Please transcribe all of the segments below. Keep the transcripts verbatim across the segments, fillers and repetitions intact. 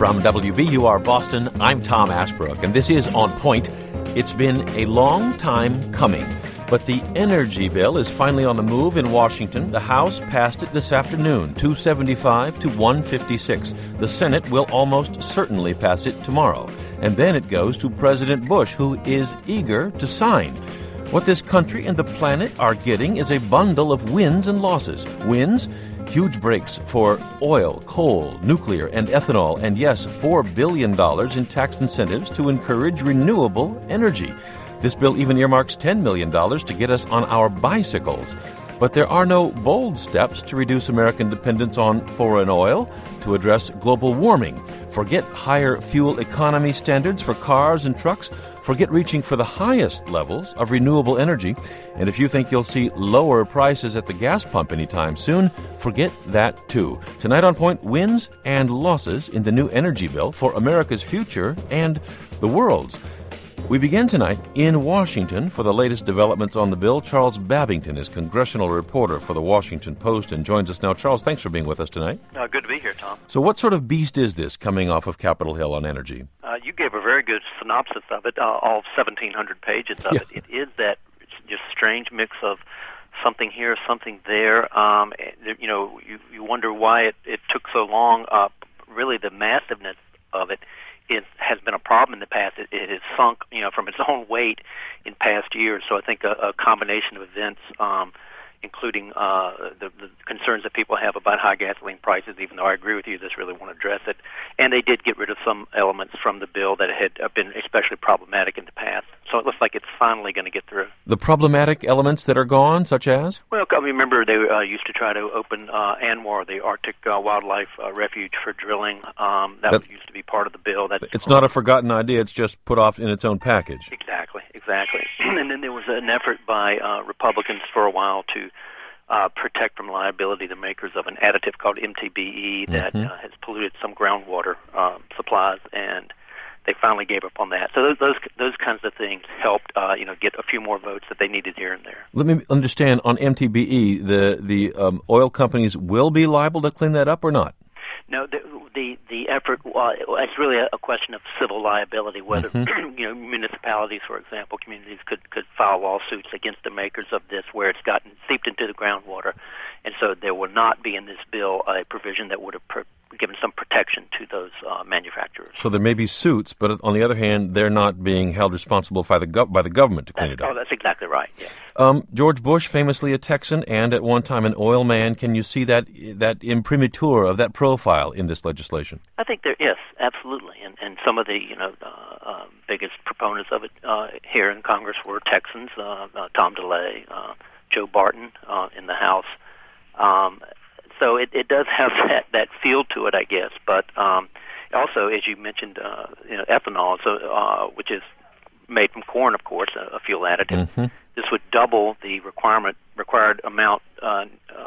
From W B U R Boston, I'm Tom Ashbrook, and this is On Point. It's been a long time coming, but the energy bill is finally on the move in Washington. The House passed it this afternoon, two seventy-five to one fifty-six. The Senate will almost certainly pass it tomorrow. And then it goes to President Bush, who is eager to sign. What this country and the planet are getting is a bundle of wins and losses. Wins, huge breaks for oil, coal, nuclear, and ethanol, and yes, four billion dollars in tax incentives to encourage renewable energy. This bill even earmarks ten million dollars to get us on our bicycles. But there are no bold steps to reduce American dependence on foreign oil, to address global warming. Forget higher fuel economy standards for cars and trucks. Forget reaching for the highest levels of renewable energy. And if you think you'll see lower prices at the gas pump anytime soon, forget that too. Tonight on Point, wins and losses in the new energy bill for America's future and the world's. We begin tonight in Washington. For the latest developments on the bill, Charles Babington is congressional reporter for the Washington Post and joins us now. Charles, thanks for being with us tonight. Uh, good to be here, Tom. So what sort of beast is this coming off of Capitol Hill on energy? Uh, you gave a very good synopsis of it, uh, all seventeen hundred pages of yeah. it. It is that just strange mix of something here, something there. Um, you know, you, you wonder why it, it took so long. Uh, really, the massiveness of it It has been a problem in the past. It, it has sunk, you know, from its own weight in past years. So I think a, a combination of events, um, including uh, the, the concerns that people have about high gasoline prices, even though I agree with you, this really won't address it. And they did get rid of some elements from the bill that had been especially problematic in the past. So it looks like it's finally going to get through. The problematic elements that are gone, such as? Well, I remember they uh, used to try to open uh, ANWR, the Arctic uh, Wildlife uh, Refuge for drilling. Um, that That's, used to be part of the bill. That's it's not a forgotten idea. It's just put off in its own package. Exactly, exactly. And then there was an effort by uh, Republicans for a while to uh, protect from liability the makers of an additive called M T B E that mm-hmm. uh, has polluted some groundwater uh, supplies, and they finally gave up on that. So those those, those kinds of things helped, uh, you know, get a few more votes that they needed here and there. Let me understand, on M T B E, the the um, oil companies will be liable to clean that up or not? No, the the, the effort, uh, it's really a, a question of civil liability, whether, mm-hmm. you know, municipalities, for example, communities could, could file lawsuits against the makers of this where it's gotten seeped into the groundwater. And so there will not be in this bill a provision that would have pr- given some protection to those uh, manufacturers. So there may be suits, but on the other hand, they're not being held responsible by the gov- by the government to clean that's, it up. Oh, that's exactly right, yes. Um, George Bush, famously a Texan and at one time an oil man, can you see that that imprimatur of that profile in this legislation? I think there is, absolutely. And, and some of the, you know, uh, uh, biggest proponents of it uh, here in Congress were Texans, uh, uh, Tom DeLay, uh, Joe Barton uh, in the House. Um, so it, it does have that, that feel to it, I guess. But um, also, as you mentioned, uh, you know, ethanol, so uh, which is made from corn, of course, a, a fuel additive. Mm-hmm. This would double the requirement required amount uh,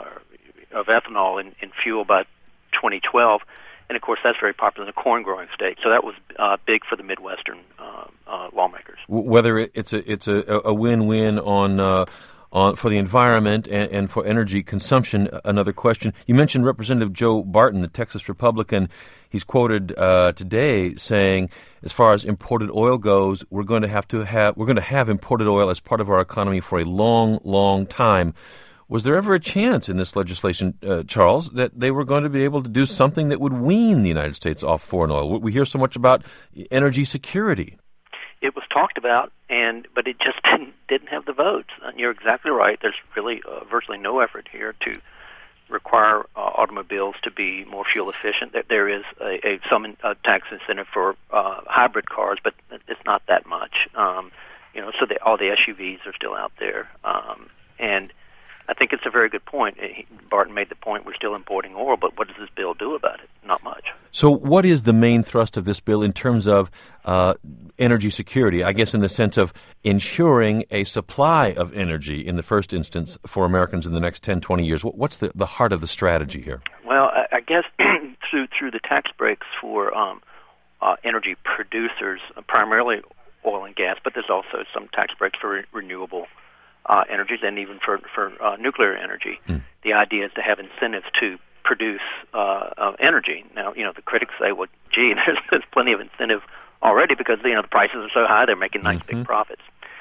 uh, of ethanol in, in fuel by twenty twelve. And, of course, that's very popular in the corn-growing state. So that was uh, big for the Midwestern uh, uh, lawmakers. Whether it's a it's a, a win-win on uh, on for the environment and, and for energy consumption, another question. You mentioned Representative Joe Barton, the Texas Republican. He's quoted uh, today saying, as far as imported oil goes, we're going to have to have we're going to have imported oil as part of our economy for a long, long time. Was there ever a chance in this legislation, uh, Charles, that they were going to be able to do something that would wean the United States off foreign oil? We hear so much about energy security. It was talked about, and but it just didn't didn't have the votes. And you're exactly right. There's really uh, virtually no effort here to require uh, automobiles to be more fuel efficient. There, there is a, a some uh, tax incentive for uh, hybrid cars, but it's not that much. Um, you know, so the, all the S U Vs are still out there, um, and I think it's a very good point. He, Barton made the point we're still importing oil, but what does this bill do about it? Not much. So what is the main thrust of this bill in terms of uh, energy security? I guess in the sense of ensuring a supply of energy in the first instance for Americans in the next ten, twenty years. What's the, the heart of the strategy here? Well, I, I guess through through the tax breaks for um, uh, energy producers, uh, primarily oil and gas, but there's also some tax breaks for re- renewable Uh, energies and even for, for uh, nuclear energy. Mm. The idea is to have incentives to produce uh, uh, energy. Now, you know, the critics say, well, gee, there's, there's plenty of incentive already because, you know, the prices are so high, they're making nice mm-hmm. big profits.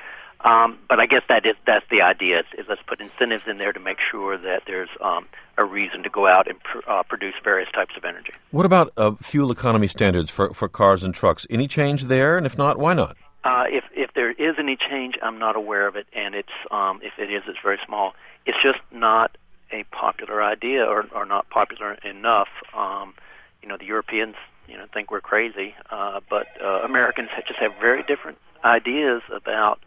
Um, but I guess that is that's the idea, is, is let's put incentives in there to make sure that there's um, a reason to go out and pr- uh, produce various types of energy. What about uh, fuel economy standards for, for cars and trucks? Any change there? And if not, why not? Uh, if if there is any change, I'm not aware of it, and it's um, if it is, it's very small. It's just not a popular idea, or, or not popular enough. Um, you know, the Europeans, you know, think we're crazy, uh, but uh, Americans just have very different ideas about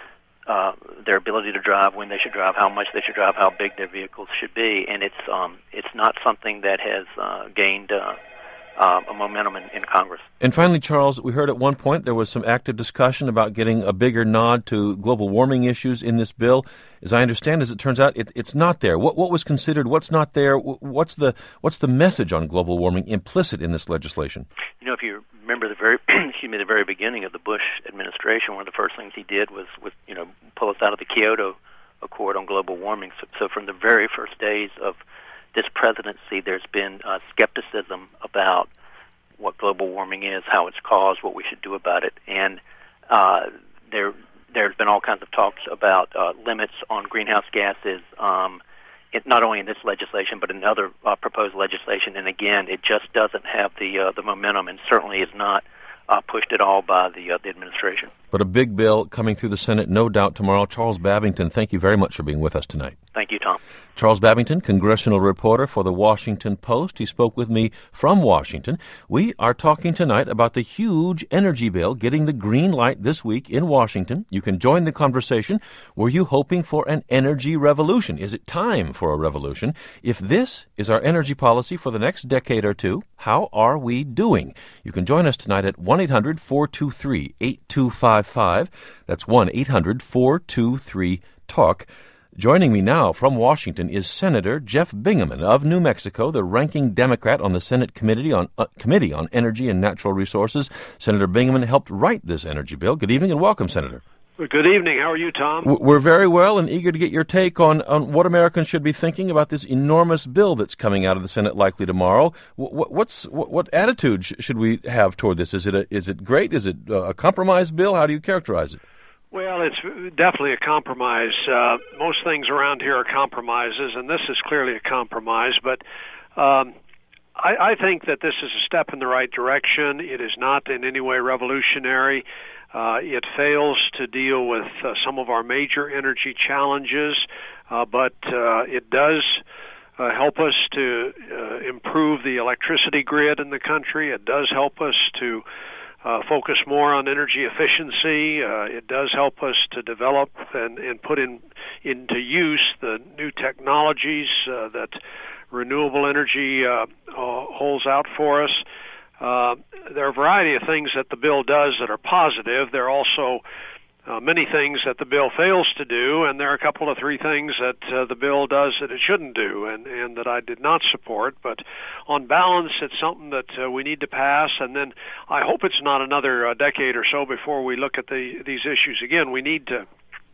uh, their ability to drive, when they should drive, how much they should drive, how big their vehicles should be, and it's um, it's not something that has uh, gained uh, uh, a momentum in, in Congress. And finally, Charles, we heard at one point there was some active discussion about getting a bigger nod to global warming issues in this bill. As I understand, as it turns out, it, it's not there. What what was considered? What's not there? What's the what's the message on global warming implicit in this legislation? You know, if you remember the very excuse me, the very beginning of the Bush administration, one of the first things he did was, was you know, pull us out of the Kyoto Accord on global warming. So, so from the very first days of this presidency, there's been uh, skepticism about what global warming is, how it's caused, what we should do about it, and uh, there there's been all kinds of talks about uh, limits on greenhouse gases. Um, It, not only in this legislation, but in other uh, proposed legislation, and again, it just doesn't have the uh, the momentum, and certainly is not uh, pushed at all by the uh, the administration. But a big bill coming through the Senate, no doubt, tomorrow. Charles Babington, thank you very much for being with us tonight. Thank you, Tom. Charles Babington, congressional reporter for the Washington Post. He spoke with me from Washington. We are talking tonight about the huge energy bill getting the green light this week in Washington. You can join the conversation. Were you hoping for an energy revolution? Is it time for a revolution? If this is our energy policy for the next decade or two, how are we doing? You can join us tonight at one eight hundred four two three eight two five five. That's one eight hundred four two three talk. Joining me now from Washington is Senator Jeff Bingaman of New Mexico, the ranking Democrat on the Senate Committee on uh, Committee on Energy and Natural Resources. Senator Bingaman helped write this energy bill. Good evening and welcome, Senator. Well, good evening. How are you, Tom? We're very well and eager to get your take on, on what Americans should be thinking about this enormous bill that's coming out of the Senate likely tomorrow. What, what's what, what attitude should we have toward this? Is it a, is it great? Is it a compromise bill? How do you characterize it? Well, it's definitely a compromise. Uh, most things around here are compromises, and this is clearly a compromise. But um, I, I think that this is a step in the right direction. It is not in any way revolutionary. Uh, it fails to deal with uh, some of our major energy challenges, uh, but uh, it does uh, help us to uh, improve the electricity grid in the country. It does help us to Uh, focus more on energy efficiency. Uh, it does help us to develop and, and put in into use the new technologies uh, that renewable energy uh, uh, holds out for us. Uh, there are a variety of things that the bill does that are positive. There are also uh, many things that the bill fails to do, and there are a couple of three things that uh, the bill does that it shouldn't do, and, and that I did not support. But on balance, it's something that uh, we need to pass, and then I hope it's not another uh, decade or so before we look at the, these issues again. We need to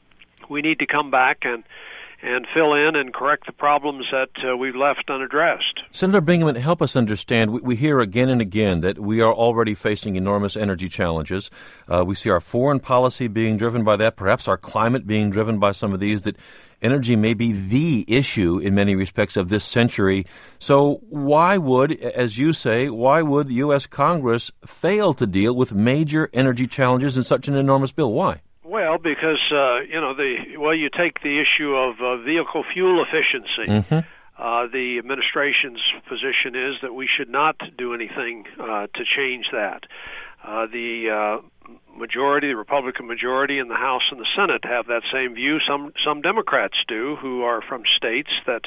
we need to come back and and fill in and correct the problems that uh, we've left unaddressed. Senator Bingaman, help us understand. We, we hear again and again that we are already facing enormous energy challenges. Uh, we see our foreign policy being driven by that, perhaps our climate being driven by some of these, that energy may be the issue in many respects of this century. So why would, as you say, why would the U S Congress fail to deal with major energy challenges in such an enormous bill? Why? Well, because, uh, you know, the well, you take the issue of uh, vehicle fuel efficiency. Mm-hmm. Uh, the administration's position is that we should not do anything uh, to change that. Uh, the uh, majority, the Republican majority in the House and the Senate have that same view. Some some Democrats do, who are from states that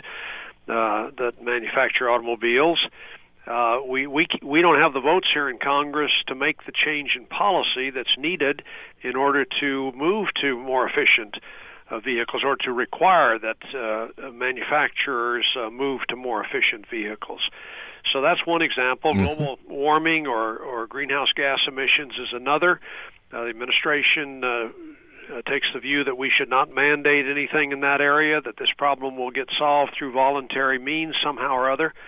uh, that manufacture automobiles. Uh, we, we we don't have the votes here in Congress to make the change in policy that's needed in order to move to more efficient uh, vehicles, or to require that uh, manufacturers uh, move to more efficient vehicles. So that's one example. Mm-hmm. Global warming or, or greenhouse gas emissions is another. Uh, the administration uh, uh, takes the view that we should not mandate anything in that area, that this problem will get solved through voluntary means somehow or other.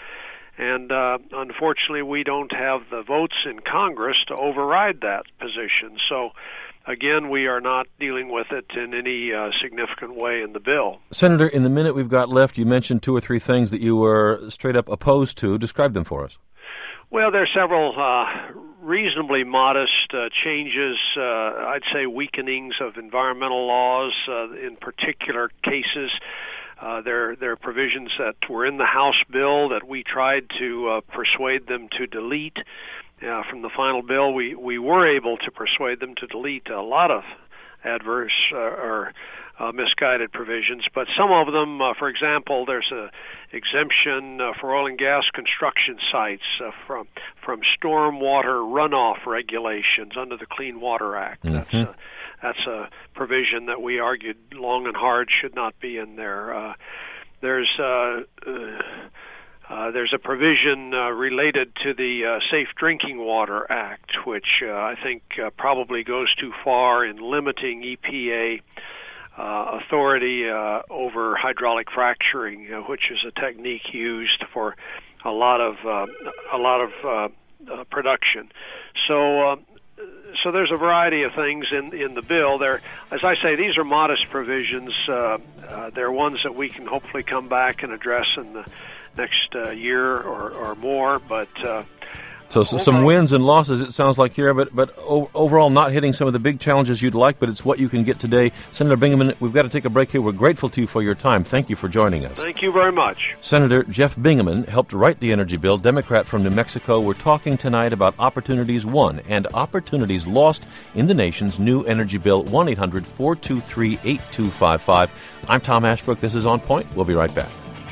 And uh, unfortunately, we don't have the votes in Congress to override that position. So, again, we are not dealing with it in any uh, significant way in the bill. Senator, in the minute we've got left, you mentioned two or three things that you were straight up opposed to. Describe them for us. Well, there are several uh, reasonably modest uh, changes, uh, I'd say weakenings of environmental laws uh, in particular cases. Uh, there, there are provisions that were in the House bill that we tried to uh, persuade them to delete. Uh, from the final bill, we, we were able to persuade them to delete a lot of adverse uh, or uh, misguided provisions, but some of them, uh, for example, there's a exemption uh, for oil and gas construction sites uh, from from stormwater runoff regulations under the Clean Water Act. Mm-hmm. That's a, that's a provision that we argued long and hard should not be in there. Uh, there's uh, uh, Uh, there's a provision uh, related to the uh, Safe Drinking Water Act, which uh, I think uh, probably goes too far in limiting E P A uh, authority uh, over hydraulic fracturing, uh, which is a technique used for a lot of uh, a lot of uh, uh, production. So. Uh, So there's a variety of things in in the bill. There, as I say, these are modest provisions. Uh, uh, they're ones that we can hopefully come back and address in the next uh, year or, or more. But uh, so, so some wins and losses, it sounds like here, but but o- overall not hitting some of the big challenges you'd like, but it's what you can get today. Senator Bingaman, we've got to take a break here. We're grateful to you for your time. Thank you for joining us. Thank you very much. Senator Jeff Bingaman helped write the energy bill, Democrat from New Mexico. We're talking tonight about opportunities won and opportunities lost in the nation's new energy bill. one eight hundred four two three eight two five five. I'm Tom Ashbrook. This is On Point. We'll be right back.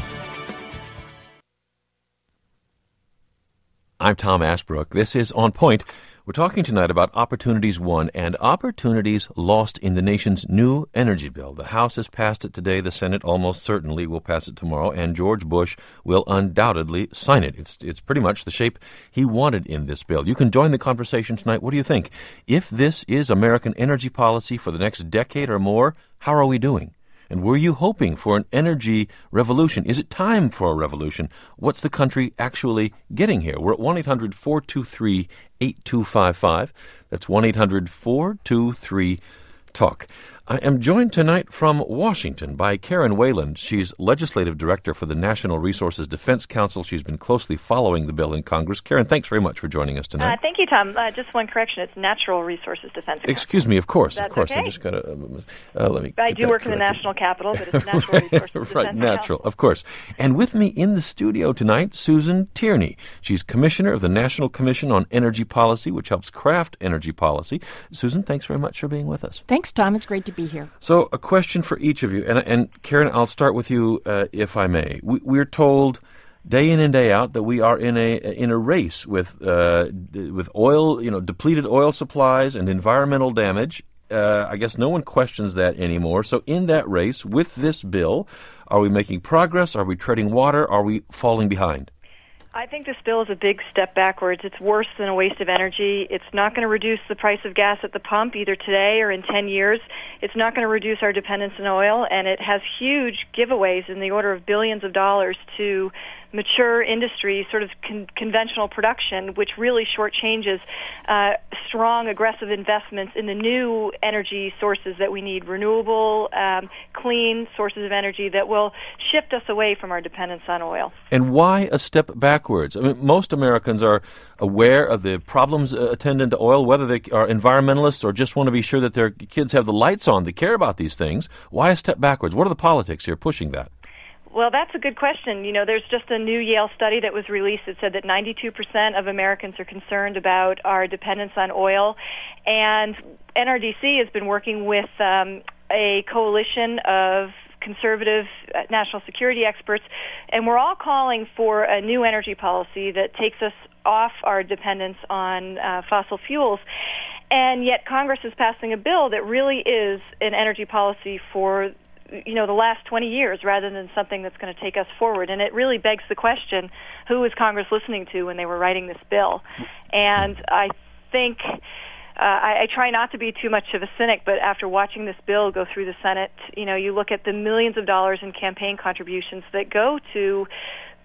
I'm Tom Ashbrook. This is On Point. We're talking tonight about opportunities won and opportunities lost in the nation's new energy bill. The House has passed it today. The Senate almost certainly will pass it tomorrow, and George Bush will undoubtedly sign it. It's it's pretty much the shape he wanted in this bill. You can join the conversation tonight. What do you think? If this is American energy policy for the next decade or more, how are we doing? And were you hoping for an energy revolution? Is it time for a revolution? What's the country actually getting here? We're at one eight hundred four two three eight two five five. That's one eight hundred four two three talk. I am joined tonight from Washington by Karen Wayland. She's Legislative Director for the National Resources Defense Council. She's been closely following the bill in Congress. Karen, thanks very much for joining us tonight. Uh, thank you, Tom. Uh, just one correction. It's Natural Resources Defense Council. Excuse me, of course, That's of course. okay. I just got to, uh, uh, let me I do work corrected. in the national capital, but it's Natural Resources Defense Right, natural, Council. of course. And with me in the studio tonight, Susan Tierney. She's Commissioner of the National Commission on Energy Policy, which helps craft energy policy. Susan, thanks very much for being with us. Thanks, Tom. It's great to be here. So, a question for each of you, and, and Karen, I'll start with you, uh, if I may. We, we're told day in and day out that we are in a in a race with uh, with oil, you know, depleted oil supplies and environmental damage. Uh, I guess no one questions that anymore. So, in that race with this bill, are we making progress? Are we treading water? Are we falling behind? I think this bill is a big step backwards. It's worse than a waste of energy. It's not going to reduce the price of gas at the pump either today or in ten years. It's not going to reduce our dependence on oil, and it has huge giveaways in the order of billions of dollars to mature industry, sort of con- conventional production, which really shortchanges uh, strong, aggressive investments in the new energy sources that we need, renewable, um, clean sources of energy that will shift us away from our dependence on oil. And why a step backwards? I mean, most Americans are aware of the problems uh, attendant to oil, whether they are environmentalists or just want to be sure that their kids have the lights on. They care about these things. Why a step backwards? What are the politics here pushing that? Well, that's a good question. You know, there's just a new Yale study that was released that said that ninety-two percent of Americans are concerned about our dependence on oil. And N R D C has been working with um, a coalition of conservative uh, national security experts, and we're all calling for a new energy policy that takes us off our dependence on uh, fossil fuels. And yet Congress is passing a bill that really is an energy policy for you know, the last twenty years rather than something that's going to take us forward. And it really begs the question, who was Congress listening to when they were writing this bill? And I think, uh, I, I try not to be too much of a cynic, but after watching this bill go through the Senate, you know, you look at the millions of dollars in campaign contributions that go to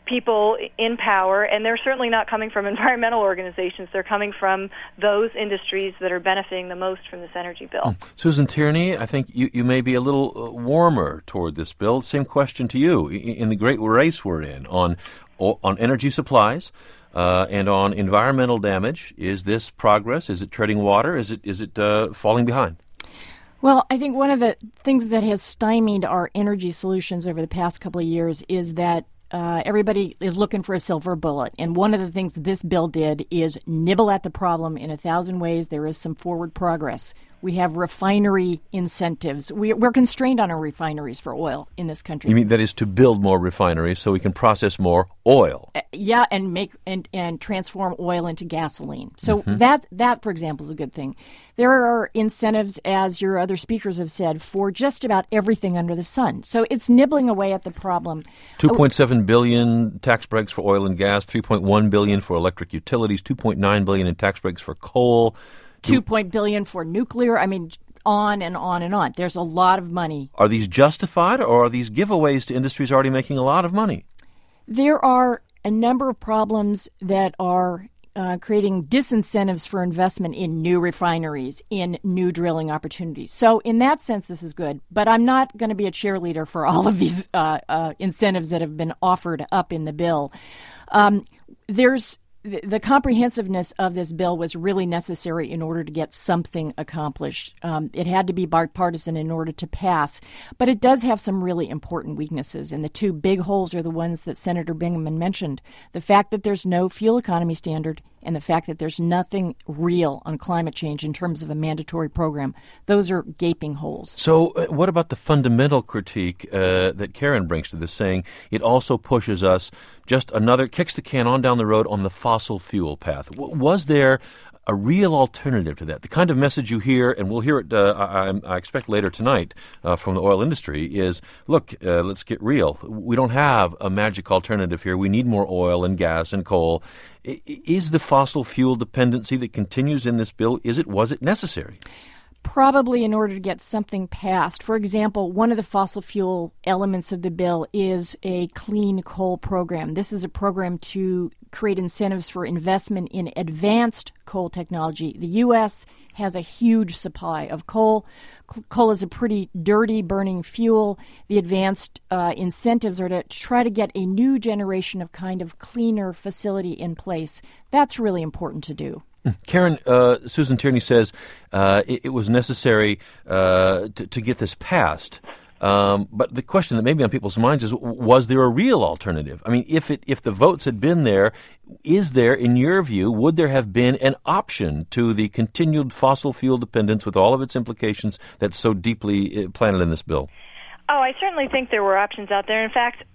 people in power, and they're certainly not coming from environmental organizations. They're coming from those industries that are benefiting the most from this energy bill. Susan Tierney, I think you, you may be a little warmer toward this bill. Same question to you. In the great race we're in on on energy supplies uh, and on environmental damage, is this progress? Is it treading water? Is it is it uh, falling behind? Well, I think one of the things that has stymied our energy solutions over the past couple of years is that Uh, everybody is looking for a silver bullet. And one of the things this bill did is nibble at the problem in a thousand ways. There is some forward progress. We have refinery incentives. We, we're constrained on our refineries for oil in this country. You mean that is to build more refineries so we can process more oil? Uh, yeah, and make and, and transform oil into gasoline. So Mm-hmm. that, that, for example, is a good thing. There are incentives, as your other speakers have said, for just about everything under the sun. So it's nibbling away at the problem. two point seven billion dollars tax breaks for oil and gas, three point one billion dollars for electric utilities, two point nine billion dollars in tax breaks for coal. Two point billion for nuclear. I mean, on and on and on. There's a lot of money. Are these justified, or are these giveaways to industries already making a lot of money? There are a number of problems that are uh, creating disincentives for investment in new refineries, in new drilling opportunities. So in that sense, this is good. But I'm not going to be a cheerleader for all of these uh, uh, incentives that have been offered up in the bill. Um, there's The comprehensiveness of this bill was really necessary in order to get something accomplished. Um, it had to be bipartisan in order to pass, but it does have some really important weaknesses, and the two big holes are the ones that Senator Bingaman mentioned. The fact that there's no fuel economy standard and the fact that there's nothing real on climate change in terms of a mandatory program. Those are gaping holes. So uh, what about the fundamental critique uh, that Karen brings to this, saying it also pushes us just another, kicks the can on down the road on the fossil fuel path? W- was there a real alternative to that? The kind of message you hear, and we'll hear it, uh, I, I expect later tonight uh, from the oil industry, is, look, uh, let's get real. We don't have a magic alternative here. We need more oil and gas and coal. I, is the fossil fuel dependency that continues in this bill, is it, was it necessary? Probably in order to get something passed. For example, one of the fossil fuel elements of the bill is a clean coal program. This is a program to create incentives for investment in advanced coal technology. The U S has a huge supply of coal. Coal is a pretty dirty burning fuel. The advanced uh, incentives are to try to get a new generation of kind of cleaner facility in place. That's really important to do. Karen, uh, Susan Tierney says uh, it, it was necessary uh, to, to get this passed. Um, but the question that may be on people's minds is, was there a real alternative? I mean, if it if the votes had been there, is there, in your view, would there have been an option to the continued fossil fuel dependence with all of its implications that's so deeply planted in this bill? Oh, I certainly think there were options out there. In fact,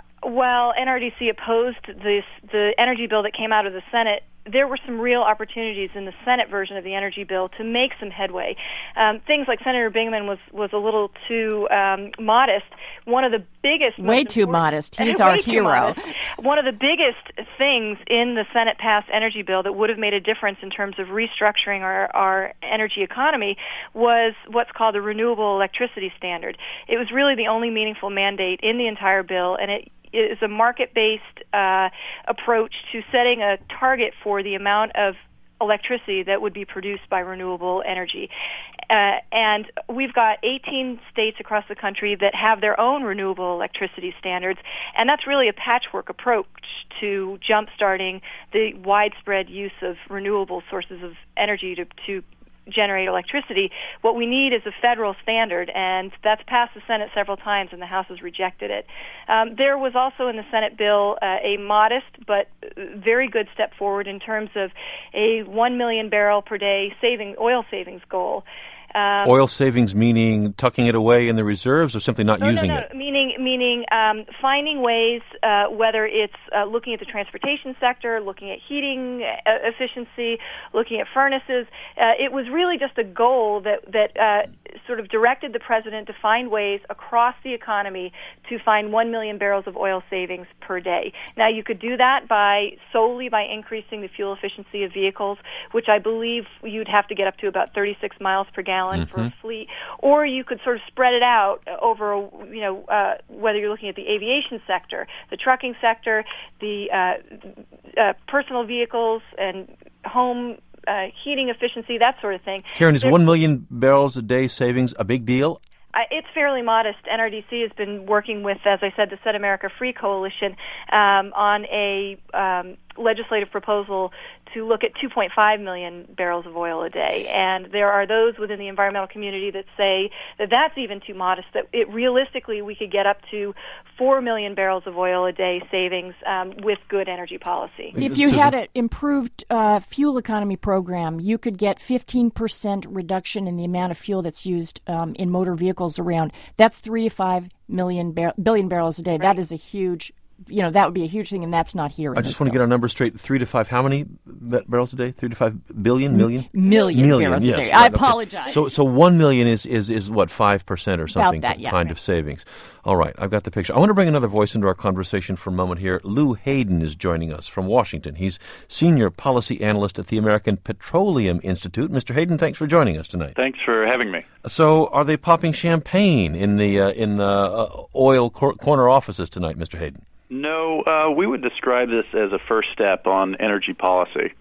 while N R D C opposed this, the energy bill that came out of the Senate, there were some real opportunities in the Senate version of the energy bill to make some headway. Um, things like Senator Bingaman was, was a little too um, modest. One of the biggest... Way too modest. He's our hero. One of the biggest things in the Senate-passed energy bill that would have made a difference in terms of restructuring our, our energy economy was what's called the Renewable Electricity Standard. It was really the only meaningful mandate in the entire bill, and it is a market-based uh, approach to setting a target for the amount of electricity that would be produced by renewable energy. Uh, and we've got eighteen states across the country that have their own renewable electricity standards, and that's really a patchwork approach to jump-starting the widespread use of renewable sources of energy to, to generate electricity. What we need is a federal standard, and that's passed the Senate several times, and the House has rejected it. Um, there was also in the Senate bill uh, a modest but very good step forward in terms of a one million barrel per day saving oil savings goal. Um, Oil savings meaning tucking it away in the reserves, or simply not no, using no, no. it? Meaning, meaning um, finding ways, uh, whether it's uh, looking at the transportation sector, looking at heating uh, efficiency, looking at furnaces. Uh, it was really just a goal that that uh, sort of directed the president to find ways across the economy to find one million barrels of oil savings per day. Now, you could do that by solely by increasing the fuel efficiency of vehicles, which I believe you'd have to get up to about thirty-six miles per gallon mm-hmm. for a fleet, or you could sort of spread it out over, you know, uh, whether you're looking at the aviation sector, the trucking sector, the uh, uh, personal vehicles, and home uh, heating efficiency, that sort of thing. Karen, is There's, one million barrels a day savings a big deal? Uh, it's fairly modest. N R D C has been working with, as I said, the Set America Free Coalition um, on a um, legislative proposal to look at two point five million barrels of oil a day. And there are those within the environmental community that say that that's even too modest, that it realistically we could get up to four million barrels of oil a day savings um, with good energy policy. If you had an improved uh, fuel economy program, you could get fifteen percent reduction in the amount of fuel that's used um, in motor vehicles around. That's three to five million bar- billion barrels a day. Right. That is a huge You know, that would be a huge thing, and that's not here. I just want to get our numbers straight. Three to five, how many barrels a day? Three to five billion, million? Million, million barrels yes, a day. Right, I apologize. Okay. So so one million is, is, is what, five percent or something About that, yeah, kind right. of savings. All right, I've got the picture. I want to bring another voice into our conversation for a moment here. Lou Hayden is joining us from Washington. He's Senior Policy Analyst at the American Petroleum Institute. Mister Hayden, thanks for joining us tonight. Thanks for having me. So are they popping champagne in the, uh, in the uh, oil cor- corner offices tonight, Mister Hayden? No, uh, we would describe this as a first step on energy policy.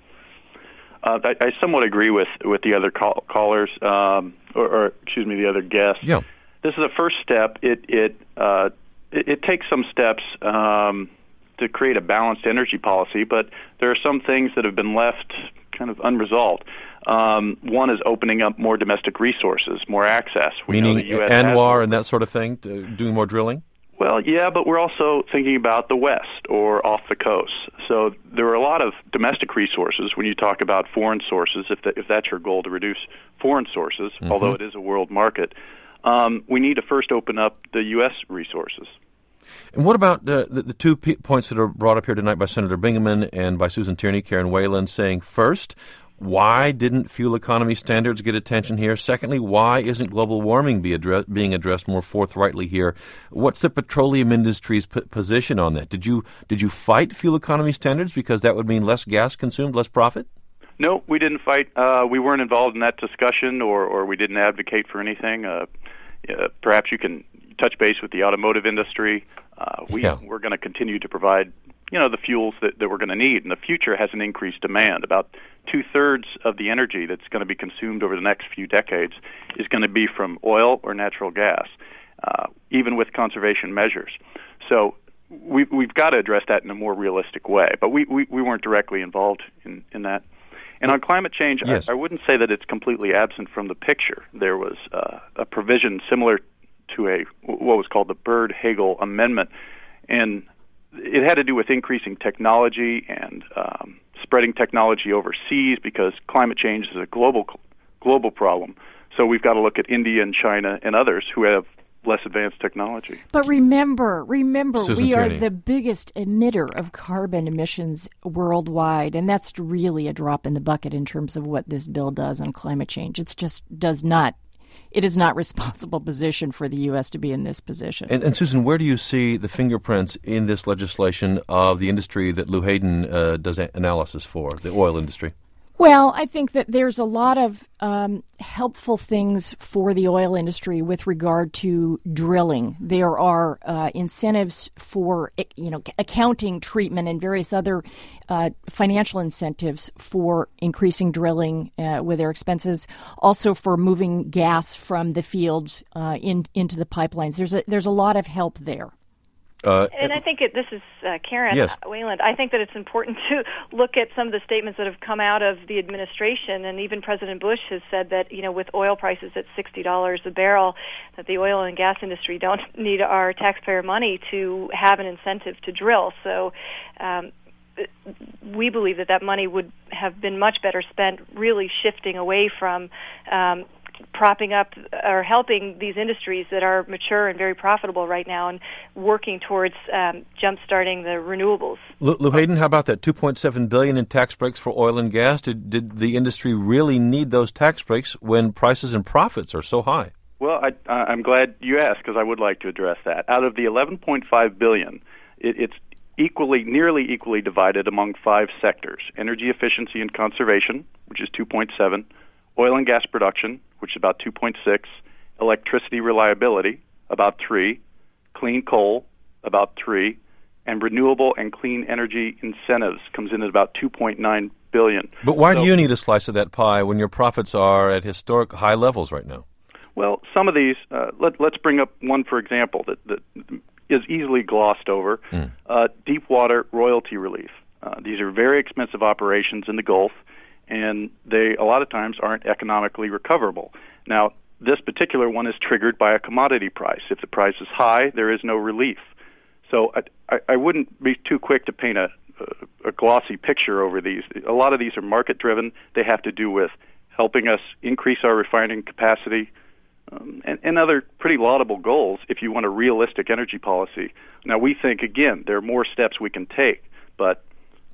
Uh, I, I somewhat agree with, with the other call, callers, um, or, or excuse me, the other guests. Yeah. This is a first step. It it uh, it, it takes some steps um, to create a balanced energy policy, but there are some things that have been left kind of unresolved. Um, one is opening up more domestic resources, more access. We Meaning ANWR and that sort of thing, to doing more drilling? Well, yeah, but we're also thinking about the West or off the coast. So there are a lot of domestic resources when you talk about foreign sources, if, the, if that's your goal, to reduce foreign sources, mm-hmm. although it is a world market. Um, we need to first open up the U S resources. And what about the, the, the two p- points that are brought up here tonight by Senator Bingaman and by Susan Tierney, Karen Whalen, saying, first, why didn't fuel economy standards get attention here? Secondly, why isn't global warming be address, being addressed more forthrightly here? What's the petroleum industry's p- position on that? Did you did you fight fuel economy standards because that would mean less gas consumed, less profit? No, we didn't fight. Uh, we weren't involved in that discussion, or, or we didn't advocate for anything. Uh, uh, perhaps you can touch base with the automotive industry. Uh, we, yeah. We're going to continue to provide you know, the fuels that, that we're going to need. And the future has an increased demand. About two-thirds of the energy that's going to be consumed over the next few decades is going to be from oil or natural gas, uh, even with conservation measures. So we, we've got to address that in a more realistic way. But we, we, we weren't directly involved in, in that. And on climate change, yes. I, I wouldn't say that it's completely absent from the picture. There was uh, a provision similar to a what was called the Byrd-Hagel Amendment, and it had to do with increasing technology and um, spreading technology overseas because climate change is a global global problem. So we've got to look at India and China and others who have less advanced technology. But remember, remember, Susan we are Tierney. the biggest emitter of carbon emissions worldwide, and that's really a drop in the bucket in terms of what this bill does on climate change. It just does not. It is not responsible position for the U S to be in this position. And, and Susan, where do you see the fingerprints in this legislation of the industry that Lou Hayden uh, does a- analysis for, the oil industry? Well, I think that there's a lot of um, helpful things for the oil industry with regard to drilling. There are uh, incentives for, you know, accounting treatment and various other uh, financial incentives for increasing drilling uh, with their expenses. Also for moving gas from the fields uh, in, into the pipelines. There's a there's a lot of help there. Uh, and I think it, this is uh, Karen yes. Whalen. I think that it's important to look at some of the statements that have come out of the administration, and even President Bush has said that, you know, with oil prices at sixty dollars a barrel, that the oil and gas industry don't need our taxpayer money to have an incentive to drill. So um, we believe that that money would have been much better spent really shifting away from um, propping up or helping these industries that are mature and very profitable right now and working towards um, jump-starting the renewables. Lou, Lou Hayden, how about that two point seven billion dollars in tax breaks for oil and gas? Did, did the industry really need those tax breaks when prices and profits are so high? Well, I, I'm glad you asked because I would like to address that. Out of the eleven point five billion dollars, it, it's equally, nearly equally divided among five sectors: energy efficiency and conservation, which is two point seven, oil and gas production, which is about two point six, electricity reliability, about three, clean coal, about three, and renewable and clean energy incentives comes in at about two point nine billion dollars. But why so, do you need a slice of that pie when your profits are at historic high levels right now? Well, some of these, uh, let, let's bring up one, for example, that, that is easily glossed over, mm. uh, deep water royalty relief. Uh, these are very expensive operations in the Gulf, and they a lot of times aren't economically recoverable. Now, this particular one is triggered by a commodity price. If the price is high, there is no relief. So I, I, I wouldn't be too quick to paint a, a, a glossy picture over these. A lot of these are market-driven. They have to do with helping us increase our refining capacity, Um, and, and other pretty laudable goals if you want a realistic energy policy. Now, we think, again, there are more steps we can take, but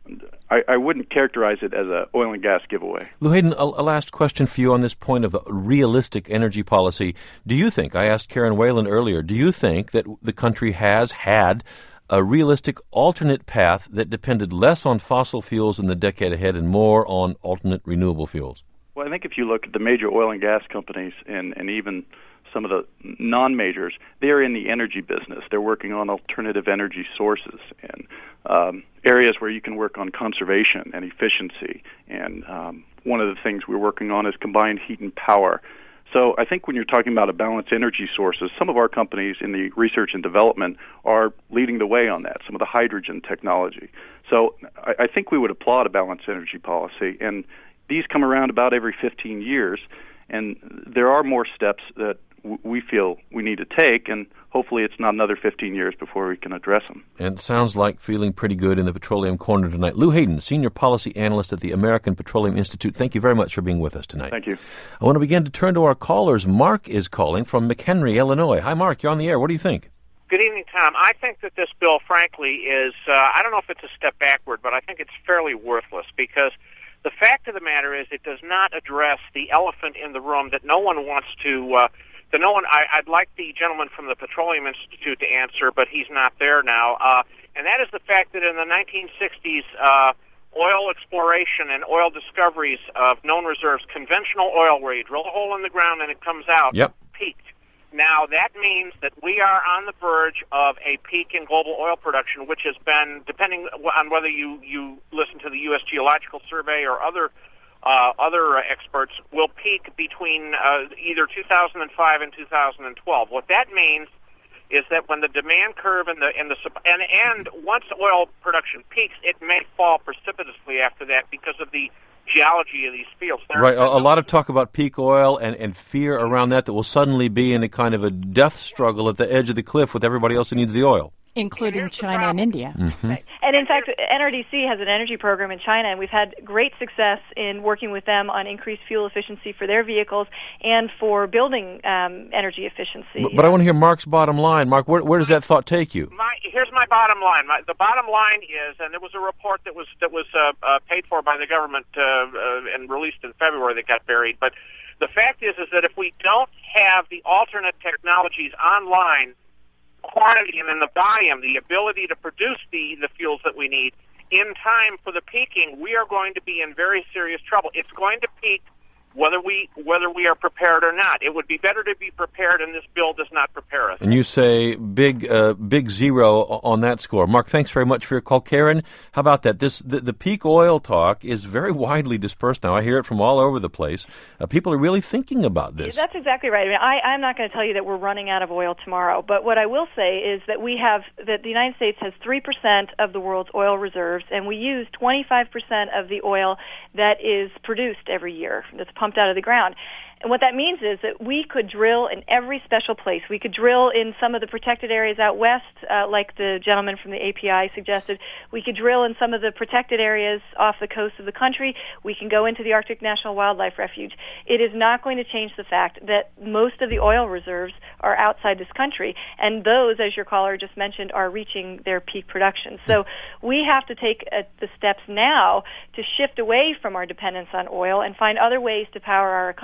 I, I wouldn't characterize it as an oil and gas giveaway. Lou Hayden, a, a last question for you on this point of a realistic energy policy. Do you think, I asked Karen Whalen earlier, do you think that the country has had a realistic alternate path that depended less on fossil fuels in the decade ahead and more on alternate renewable fuels? Well, I think if you look at the major oil and gas companies and, and even some of the non-majors, they're in the energy business. They're working on alternative energy sources and um, areas where you can work on conservation and efficiency. And um, one of the things we're working on is combined heat and power. So I think when you're talking about a balanced energy sources, some of our companies in the research and development are leading the way on that, some of the hydrogen technology. So I, I think we would applaud a balanced energy policy, and these come around about every fifteen years, and there are more steps that w- we feel we need to take, and hopefully it's not another fifteen years before we can address them. And it sounds like feeling pretty good in the Petroleum Corner tonight. Lou Hayden, Senior Policy Analyst at the American Petroleum Institute, thank you very much for being with us tonight. Thank you. I want to begin to turn to our callers. Mark is calling from McHenry, Illinois. Hi, Mark. You're on the air. What do you think? Good evening, Tom. I think that this bill, frankly, is, uh, I don't know if it's a step backward, but I think it's fairly worthless because the fact of the matter is it does not address the elephant in the room that no one wants to, uh, that no one, I, I'd like the gentleman from the Petroleum Institute to answer, but he's not there now, uh, and that is the fact that in the nineteen sixties, uh, oil exploration and oil discoveries of known reserves, conventional oil where you drill a hole in the ground and it comes out, yep. peaked. Now, that means that we are on the verge of a peak in global oil production, which has been, depending on whether you, you listen to the U S Geological Survey or other uh, other experts, will peak between uh, either two thousand five and two thousand twelve. What that means is that when the demand curve and the and the and and once oil production peaks, it may fall precipitously after that because of the geology of these fields. There right, a, a lot of talk about peak oil and, and fear around that that will suddenly be in a kind of a death struggle at the edge of the cliff with everybody else who needs the oil. Including China and India. Mm-hmm. Right. And in fact, N R D C has an energy program in China, and we've had great success in working with them on increased fuel efficiency for their vehicles and for building um, energy efficiency. But, but I want to hear Mark's bottom line. Mark, where, where does that thought take you? My, here's my bottom line. My, the bottom line is, and there was a report that was that was uh, uh, paid for by the government uh, uh, and released in February that got buried. But the fact is, is that if we don't have the alternate technologies online, quantity and in the volume, the ability to produce the, the fuels that we need in time for the peaking, we are going to be in very serious trouble. It's going to peak whether we whether we are prepared or not. It would be better to be prepared, and this bill does not prepare us. And you say big uh, big zero on that score. Mark, thanks very much for your call. Karen, how about that? This the, the peak oil talk is very widely dispersed now. I hear it from all over the place. Uh, people are really thinking about this. That's exactly right. I mean, I, I'm not going to tell you that we're running out of oil tomorrow, but what I will say is that we have that the United States has three percent of the world's oil reserves, and we use twenty-five percent of the oil that is produced every year that's pumped out of the ground. And what that means is that we could drill in every special place. We could drill in some of the protected areas out west, uh, like the gentleman from the A P I suggested. We could drill in some of the protected areas off the coast of the country. We can go into the Arctic National Wildlife Refuge. It is not going to change the fact that most of the oil reserves are outside this country, and those, as your caller just mentioned, are reaching their peak production. So we have to take uh, the steps now to shift away from our dependence on oil and find other ways to power our economy.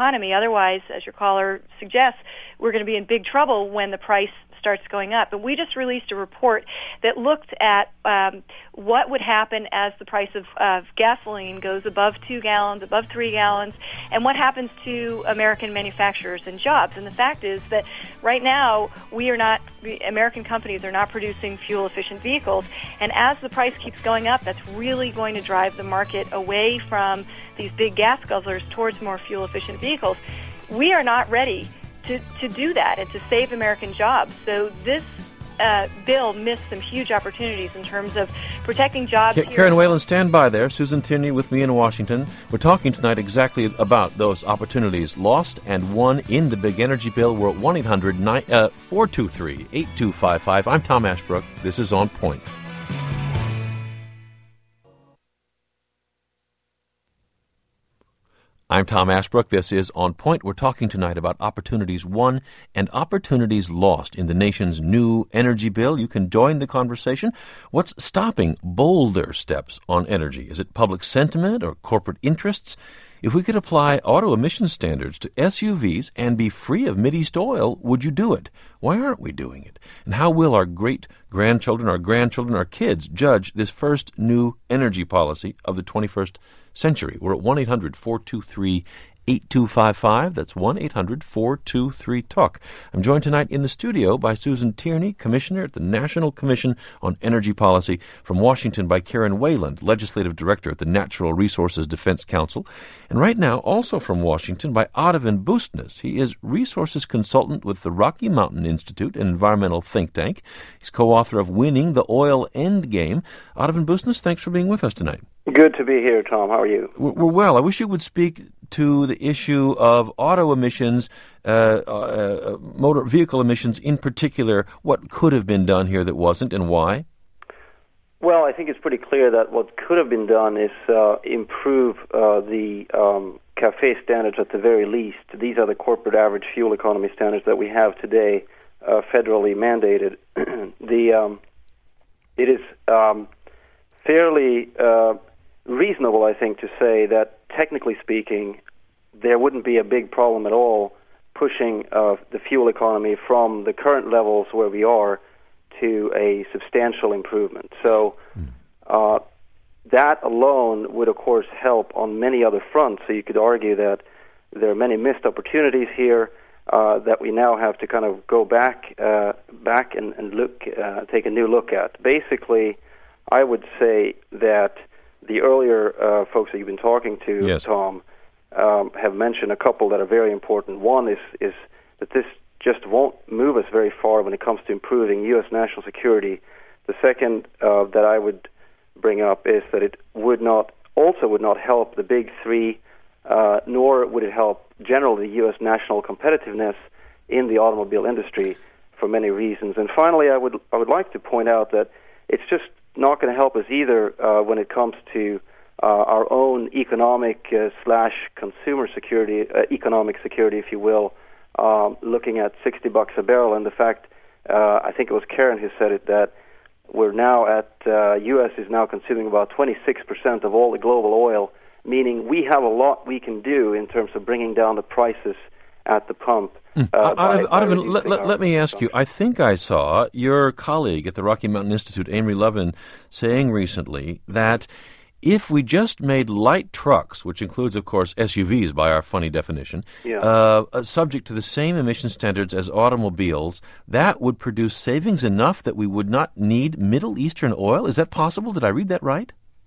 Otherwise, as your caller suggests, we're going to be in big trouble when the price starts going up. And we just released a report that looked at um, what would happen as the price of, of gasoline goes above two gallons, above three gallons, and what happens to American manufacturers and jobs. And the fact is that right now we are not, American companies are not producing fuel-efficient vehicles. And as the price keeps going up, that's really going to drive the market away from these big gas guzzlers towards more fuel-efficient vehicles. We are not ready to, to do that and to save American jobs. So this uh, bill missed some huge opportunities in terms of protecting jobs. K- here. Karen Whalen, stand by there. Susan Tierney with me in Washington. We're talking tonight exactly about those opportunities lost and won in the big energy bill. We're at one eight hundred four two three eight two five five. I'm Tom Ashbrook. This is On Point. I'm Tom Ashbrook. This is On Point. We're talking tonight about opportunities won and opportunities lost in the nation's new energy bill. You can join the conversation. What's stopping bolder steps on energy? Is it public sentiment or corporate interests? If we could apply auto emission standards to S U Vs and be free of Mideast oil, would you do it? Why aren't we doing it? And how will our great-grandchildren, our grandchildren, our kids judge this first new energy policy of the twenty-first century? We're at one eight hundred four two three eight two five five. That's one eight hundred four two three talk. I'm joined tonight in the studio by Susan Tierney, Commissioner at the National Commission on Energy Policy. From Washington by Karen Whalen, Legislative Director at the Natural Resources Defense Council. And right now, also from Washington, by Audivin Bustnes. He is Resources Consultant with the Rocky Mountain Institute, an environmental think tank. He's co-author of Winning the Oil Endgame. Audivin Bustnes, thanks for being with us tonight. Good to be here, Tom. How are you? We're well. I wish you would speak to the issue of auto emissions, uh, uh, motor vehicle emissions in particular. What could have been done here that wasn't, and why? Well, I think it's pretty clear that what could have been done is uh, improve uh, the um, CAFE standards at the very least. These are the corporate average fuel economy standards that we have today, uh, federally mandated. the um, it is um, fairly uh, reasonable, I think, to say that technically speaking, there wouldn't be a big problem at all pushing uh, the fuel economy from the current levels where we are to a substantial improvement. So uh, that alone would, of course, help on many other fronts. So you could argue that there are many missed opportunities here uh, that we now have to kind of go back, uh, back and, and look, uh, take a new look at. Basically, I would say that the earlier uh, folks that you've been talking to, yes. Tom, um, have mentioned a couple that are very important. One is, is that this just won't move us very far when it comes to improving U S national security. The second uh, that I would bring up is that it would not, also would not help the big three, uh, nor would it help generally U S national competitiveness in the automobile industry for many reasons. And finally, I would I would like to point out that it's just not going to help us either uh, when it comes to uh, our own economic uh, slash consumer security, uh, economic security, if you will, um, looking at sixty bucks a barrel. And the fact, uh, I think it was Karen who said it, that we're now at, uh, U S is now consuming about twenty-six percent of all the global oil, meaning we have a lot we can do in terms of bringing down the prices at the pump. Uh, uh, by, by let, let, let me ask you, I think I saw your colleague at the Rocky Mountain Institute, Amory Lovin, saying recently that if we just made light trucks, which includes, of course, S U Vs by our funny definition, yeah. uh, subject to the same emission standards as automobiles, that would produce savings enough that we would not need Middle Eastern oil? Is that possible? Did I read that right?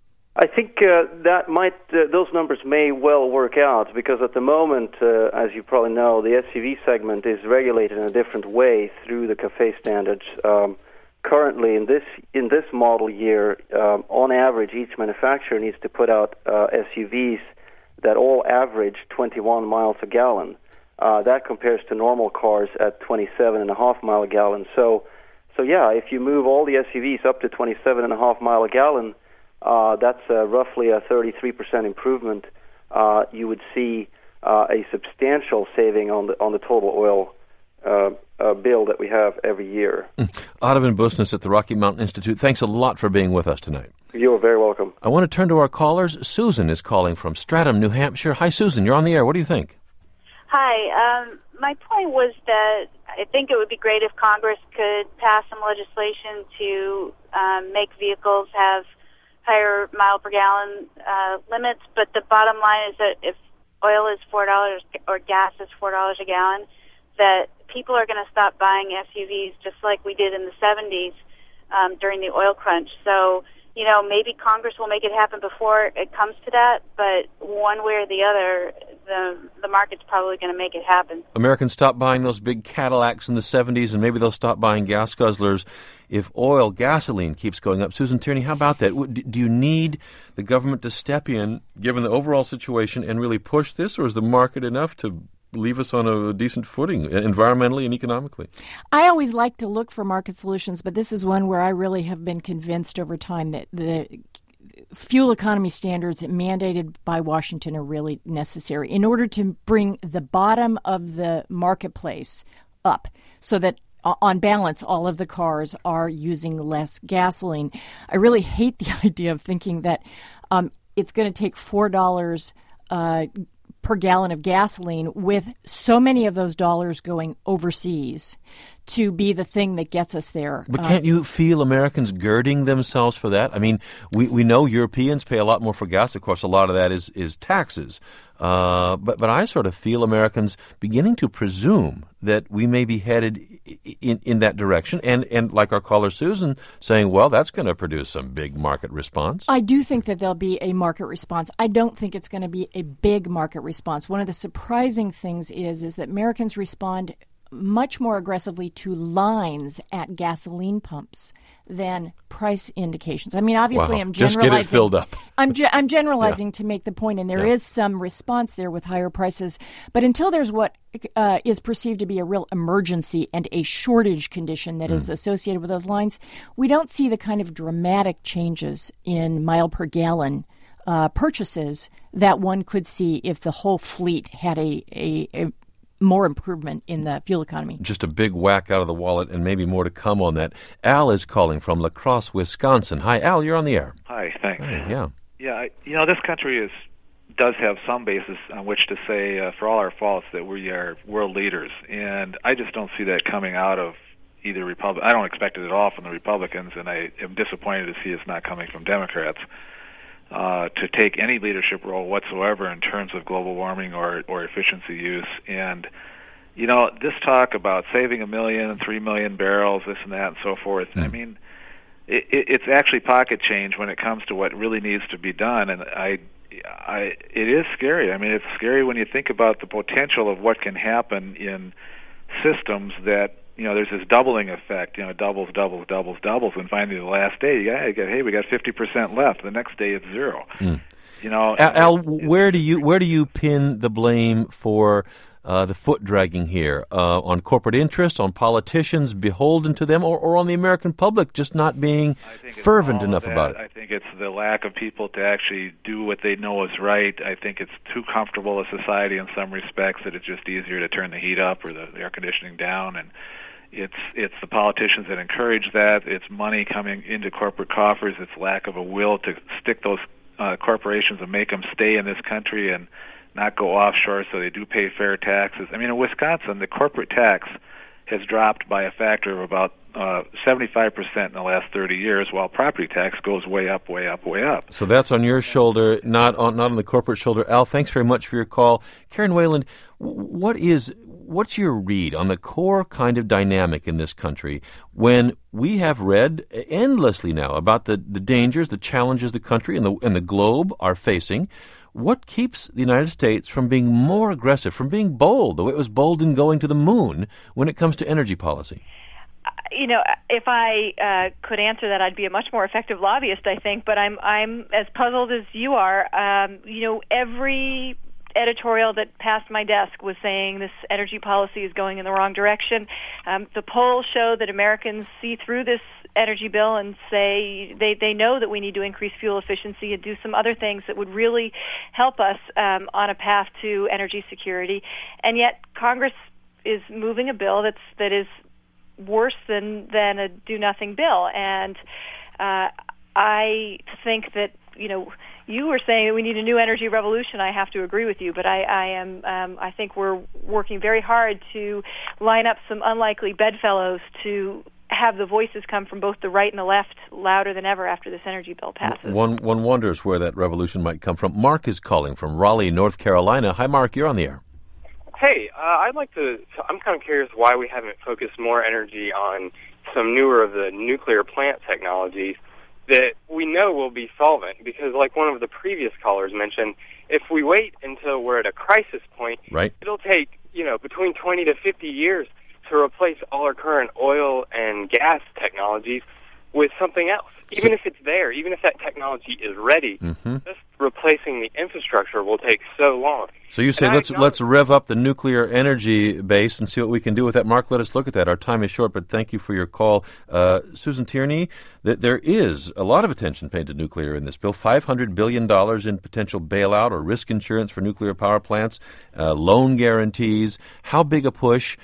I think uh, that might uh, those numbers may well work out, because at the moment, uh, as you probably know, the S U V segment is regulated in a different way through the CAFE standards. Um, currently, in this in this model year, um, on average, each manufacturer needs to put out uh, S U Vs that all average twenty-one miles a gallon. Uh, that compares to normal cars at twenty-seven and a half mile a gallon. So, so yeah, if you move all the S U Vs up to twenty-seven and a half mile a gallon, Uh, that's uh, roughly a thirty-three percent improvement. Uh, you would see uh, a substantial saving on the on the total oil uh, uh, bill that we have every year. Mm. Audivin Bustnes at the Rocky Mountain Institute, thanks a lot for being with us tonight. You're very welcome. I want to turn to our callers. Susan is calling from Stratham, New Hampshire. Hi, Susan. You're on the air. What do you think? Hi. Um, my point was that I think it would be great if Congress could pass some legislation to um, make vehicles have higher mile per gallon uh, limits. But the bottom line is that if oil is four dollars or gas is four dollars a gallon, that people are going to stop buying S U Vs just like we did in the seventies um, during the oil crunch. So, you know, maybe Congress will make it happen before it comes to that, but one way or the other, the the market's probably going to make it happen. Americans stopped buying those big Cadillacs in the seventies, and maybe they'll stop buying gas guzzlers if oil, gasoline keeps going up. Susan Tierney, how about that? Do you need the government to step in, given the overall situation, and really push this, or is the market enough to leave us on a decent footing environmentally and economically? I always like to look for market solutions, but this is one where I really have been convinced over time that the fuel economy standards mandated by Washington are really necessary in order to bring the bottom of the marketplace up so that on balance, all of the cars are using less gasoline. I really hate the idea of thinking that um, it's going to take four dollars uh, per gallon of gasoline, with so many of those dollars going overseas, to be the thing that gets us there. But can't you feel Americans girding themselves for that? I mean, we, we know Europeans pay a lot more for gas. Of course, a lot of that is, is taxes. Uh, but, but I sort of feel Americans beginning to presume that we may be headed in, in that direction. And, and like our caller Susan saying, well, that's going to produce some big market response. I do think that there'll be a market response. I don't think it's going to be a big market response. One of the surprising things is, is that Americans respond much more aggressively to lines at gasoline pumps than price indications. I mean, obviously, wow. I'm generalizing. Just get it filled up. I'm ge- I'm generalizing yeah. to make the point, and there yeah. is some response there with higher prices. But until there's what uh, is perceived to be a real emergency and a shortage condition that mm. is associated with those lines, we don't see the kind of dramatic changes in mile per gallon uh, purchases that one could see if the whole fleet had a, a, a more improvement in the fuel economy. Just a big whack out of the wallet, and maybe more to come on that. Al is calling from La Crosse, Wisconsin. Hi, Al, you're on the air. Hi, thanks. Hi, yeah. Yeah, I, you know, this country is does have some basis on which to say, uh, for all our faults, that we are world leaders, and I just don't see that coming out of either Republic. I don't expect it at all from the Republicans, and I am disappointed to see it's not coming from Democrats. Uh, to take any leadership role whatsoever in terms of global warming or, or efficiency use. And, you know, this talk about saving a million, three million barrels, this and that and so forth, mm. I mean, it, it, it's actually pocket change when it comes to what really needs to be done. And I, I, it is scary. I mean, it's scary when you think about the potential of what can happen in systems that, you know, there's this doubling effect, you know, doubles, doubles, doubles, doubles, and finally the last day, you got, hey, we got fifty percent left. The next day it's zero. Mm. You know, Al, Al where do you where do you pin the blame for uh, the foot dragging here? Uh, on corporate interests, on politicians beholden to them, or, or on the American public just not being fervent enough about it? I think it's the lack of people to actually do what they know is right. I think it's too comfortable a society in some respects that it's just easier to turn the heat up or the, the air conditioning down, and It's it's the politicians that encourage that. It's money coming into corporate coffers. It's lack of a will to stick those uh, corporations and make them stay in this country and not go offshore so they do pay fair taxes. I mean, in Wisconsin, the corporate tax has dropped by a factor of about uh, seventy-five percent in the last thirty years, while property tax goes way up, way up, way up. So that's on your shoulder, not on not on the corporate shoulder. Al, thanks very much for your call. Karen Wayland, what is what's your read on the core kind of dynamic in this country when we have read endlessly now about the, the dangers, the challenges the country and the and the globe are facing? What keeps the United States from being more aggressive, from being bold, the way it was bold in going to the moon when it comes to energy policy? You know, if I uh, could answer that, I'd be a much more effective lobbyist, I think. But I'm I'm as puzzled as you are. Um, you know, every editorial that passed my desk was saying this energy policy is going in the wrong direction. Um, the polls show that Americans see through this energy bill and say they, they know that we need to increase fuel efficiency and do some other things that would really help us um, on a path to energy security. And yet Congress is moving a bill that's that is worse than, than a do-nothing bill. And uh, I think that you know, you were saying that we need a new energy revolution. I have to agree with you, but I, I am, um, I think we're working very hard to line up some unlikely bedfellows to have the voices come from both the right and the left louder than ever after this energy bill passes. One one wonders where that revolution might come from. Mark is calling from Raleigh, North Carolina. Hi, Mark. You're on the air. Hey, uh, I'd like to, I'm kind of curious why we haven't focused more energy on some newer of the nuclear plant technologies that we know will be solvent. Because like one of the previous callers mentioned, if we wait until we're at a crisis point, right. it'll take, you know, between twenty to fifty years to replace all our current oil and gas technologies with something else. Even so, if it's there, even if that technology is ready, mm-hmm. just replacing the infrastructure will take so long. So you say let's let's rev up the nuclear energy base and see what we can do with that. Mark, let us look at that. Our time is short, but thank you for your call. Uh, Susan Tierney, th- there is a lot of attention paid to nuclear in this bill. five hundred billion dollars in potential bailout or risk insurance for nuclear power plants, uh, loan guarantees. How big a push?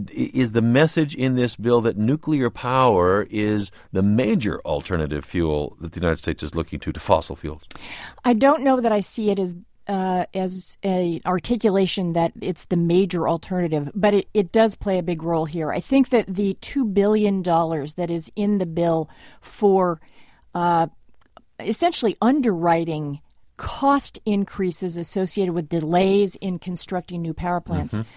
Is the message in this bill that nuclear power is the major alternative fuel that the United States is looking to to fossil fuels? I don't know that I see it as uh, as an articulation that it's the major alternative, but it, it does play a big role here. I think that the two billion dollars that is in the bill for uh, essentially underwriting cost increases associated with delays in constructing new power plants, mm-hmm.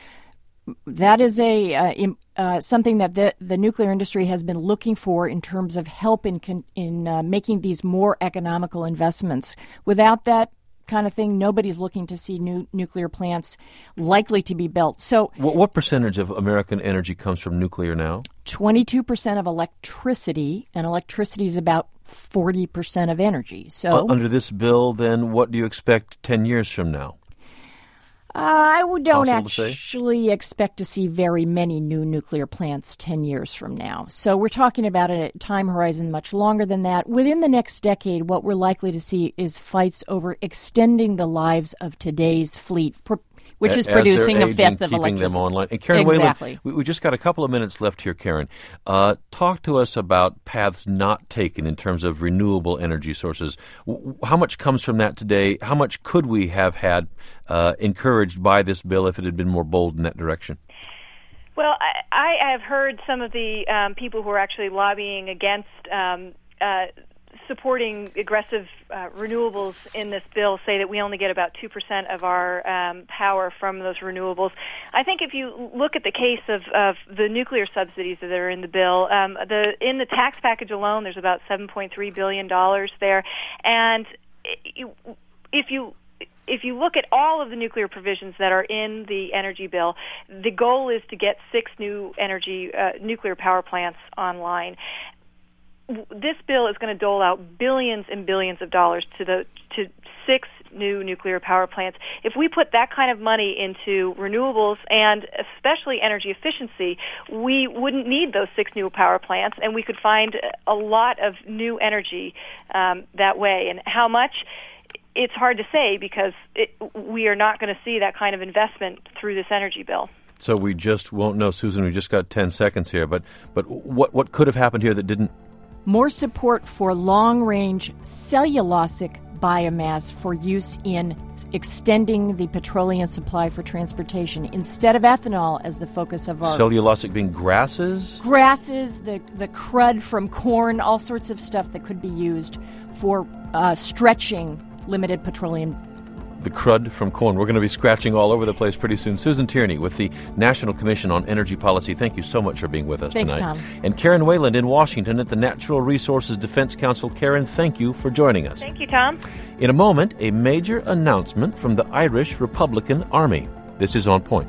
That is a uh, uh, something that the, the nuclear industry has been looking for in terms of help in con- in uh, making these more economical investments. Without that kind of thing, nobody's looking to see new nuclear plants likely to be built. So, what, what percentage of American energy comes from nuclear now? twenty-two percent of electricity, and electricity is about forty percent of energy. So, uh, under this bill, then, what do you expect ten years from now? Uh, I don't actually expect to see very many new nuclear plants ten years from now. So we're talking about a time horizon much longer than that. Within the next decade, what we're likely to see is fights over extending the lives of today's fleet, which is As producing a fifth of keeping electricity. Them online. And Karen exactly. Whalen, we, we just got a couple of minutes left here, Karen. Uh, talk to us about paths not taken in terms of renewable energy sources. W- how much comes from that today? How much could we have had uh, encouraged by this bill if it had been more bold in that direction? Well, I, I have heard some of the um, people who are actually lobbying against um, uh, supporting aggressive uh, renewables in this bill say that we only get about two percent of our um, power from those renewables. I think if you look at the case of, of the nuclear subsidies that are in the bill, um, the in the tax package alone, there's about seven point three billion dollars there. And if you If you look at all of the nuclear provisions that are in the energy bill, the goal is to get six new energy uh, nuclear power plants online. This bill is going to dole out billions and billions of dollars to the to six new nuclear power plants. If we put that kind of money into renewables and especially energy efficiency, we wouldn't need those six new power plants, and we could find a lot of new energy um, that way. And how much? It's hard to say because it, we are not going to see that kind of investment through this energy bill. So we just won't know, Susan. We just got ten seconds here, but but what what could have happened here that didn't? More support for long-range cellulosic biomass for use in extending the petroleum supply for transportation instead of ethanol as the focus of our... Cellulosic being grasses? Grasses, the, the crud from corn, all sorts of stuff that could be used for uh, stretching limited petroleum. The crud from corn. We're going to be scratching all over the place pretty soon. Susan Tierney with the National Commission on Energy Policy. Thank you so much for being with us Thanks, tonight. Tom. And Karen Whalen in Washington at the Natural Resources Defense Council. Karen, thank you for joining us. Thank you, Tom. In a moment, a major announcement from the Irish Republican Army. This is On Point.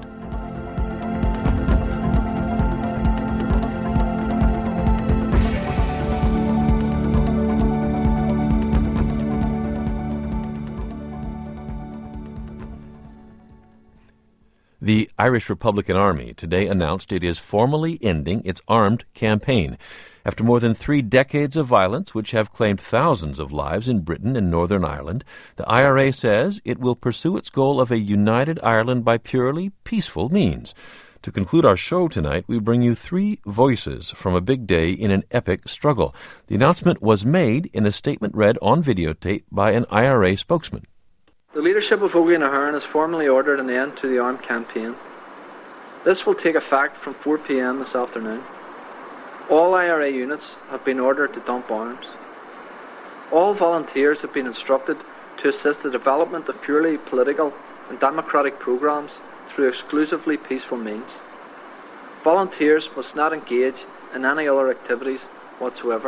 The Irish Republican Army today announced it is formally ending its armed campaign. After more than three decades of violence, which have claimed thousands of lives in Britain and Northern Ireland, the I R A says it will pursue its goal of a united Ireland by purely peaceful means. To conclude our show tonight, we bring you three voices from a big day in an epic struggle. The announcement was made in a statement read on videotape by an I R A spokesman. The leadership of Óglaigh na hÉireann has formally ordered an end to the armed campaign. This will take effect from four p.m. this afternoon. All I R A units have been ordered to dump arms. All volunteers have been instructed to assist the development of purely political and democratic programmes through exclusively peaceful means. Volunteers must not engage in any other activities whatsoever.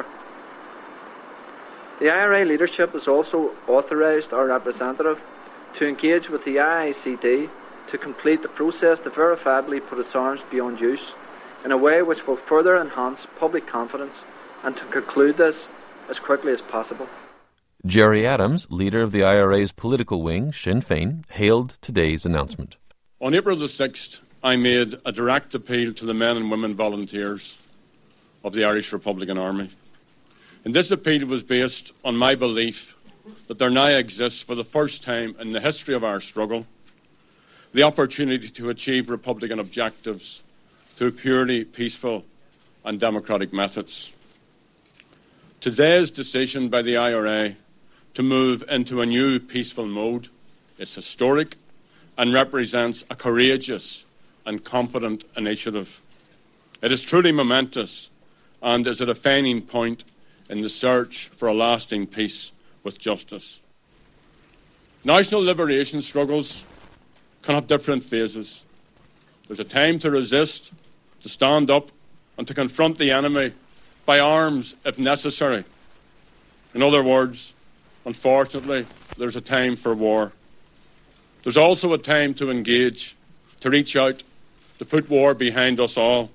The I R A leadership has also authorised our representative to engage with the I I C D to complete the process to verifiably put its arms beyond use in a way which will further enhance public confidence, and to conclude this as quickly as possible. Gerry Adams, leader of the I R A's political wing, Sinn Féin, hailed today's announcement. On April the sixth, I made a direct appeal to the men and women volunteers of the Irish Republican Army. And this appeal was based on my belief that there now exists, for the first time in the history of our struggle, the opportunity to achieve Republican objectives through purely peaceful and democratic methods. Today's decision by the I R A to move into a new peaceful mode is historic and represents a courageous and confident initiative. It is truly momentous and is a defining point in the search for a lasting peace with justice. National liberation struggles can have different phases. There's a time to resist, to stand up, and to confront the enemy by arms if necessary. In other words, unfortunately, there's a time for war. There's also a time to engage, to reach out, to put war behind us all.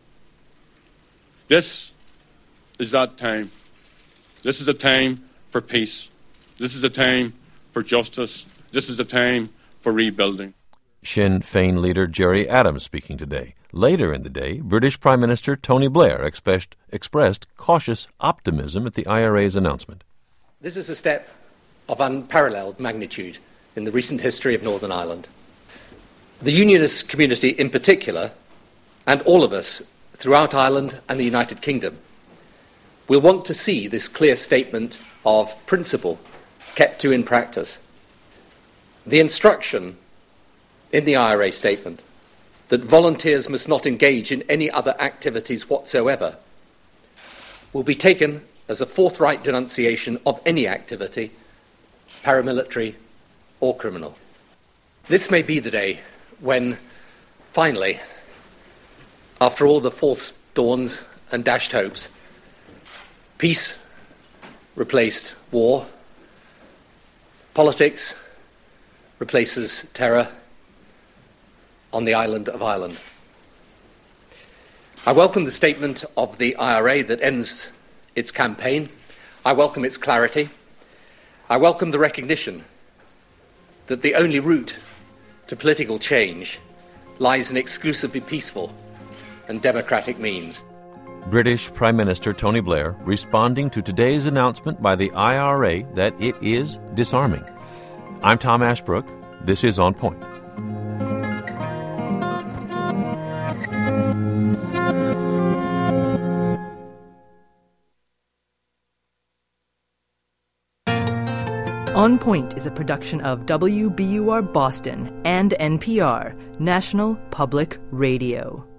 This is that time. This is a time for peace. This is a time for justice. This is a time for rebuilding. Sinn Féin leader Gerry Adams speaking today. Later in the day, British Prime Minister Tony Blair expressed, expressed cautious optimism at the I R A's announcement. This is a step of unparalleled magnitude in the recent history of Northern Ireland. The Unionist community in particular, and all of us throughout Ireland and the United Kingdom, will want to see this clear statement of principle kept to in practice. The instruction in the I R A statement that volunteers must not engage in any other activities whatsoever will be taken as a forthright denunciation of any activity, paramilitary or criminal. This may be the day when, finally, after all the false dawns and dashed hopes, peace replaced war, politics replaces terror on the island of Ireland. I welcome the statement of the I R A that ends its campaign. I welcome its clarity. I welcome the recognition that the only route to political change lies in exclusively peaceful and democratic means. British Prime Minister Tony Blair responding to today's announcement by the I R A that it is disarming. I'm Tom Ashbrook. This is On Point. On Point is a production of W B U R Boston and N P R, National Public Radio.